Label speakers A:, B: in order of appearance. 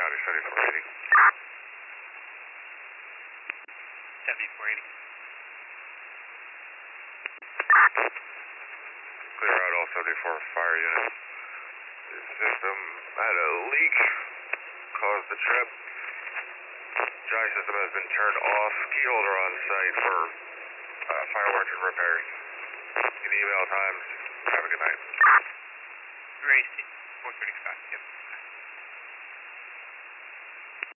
A: County 7480.
B: 7480.
A: Clear out all 74 fire units. The system had a leak, caused the trip. Dry system has been turned off. Key holder on site for fireworks and repairs. In email times. Have a good night.
B: 3AC, 435, yep.